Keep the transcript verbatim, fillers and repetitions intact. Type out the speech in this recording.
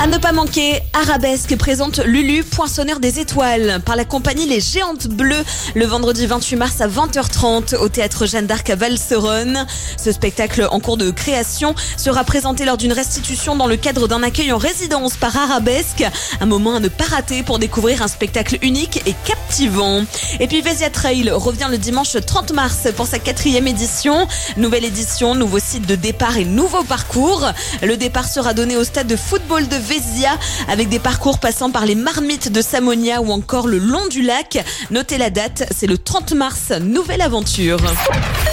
À ne pas manquer, Arabesque présente Lulu, poinçonneur des étoiles, par la compagnie Les Géantes Bleues, le vendredi vingt-huit mars à vingt heures trente au théâtre Jeanne d'Arc à Valseronne. Ce spectacle en cours de création sera présenté lors d'une restitution dans le cadre d'un accueil en résidence par Arabesque. Un moment à ne pas rater pour découvrir un spectacle unique et captivant. Et puis Vésia Trail revient le dimanche trente mars pour sa quatrième édition. Nouvelle édition, nouveau site de départ et nouveau parcours. Le départ sera donné au stade de football de Vésia avec des parcours passant par les marmites de Samonia ou encore le long du lac. Notez la date, c'est le trente mars, nouvelle aventure.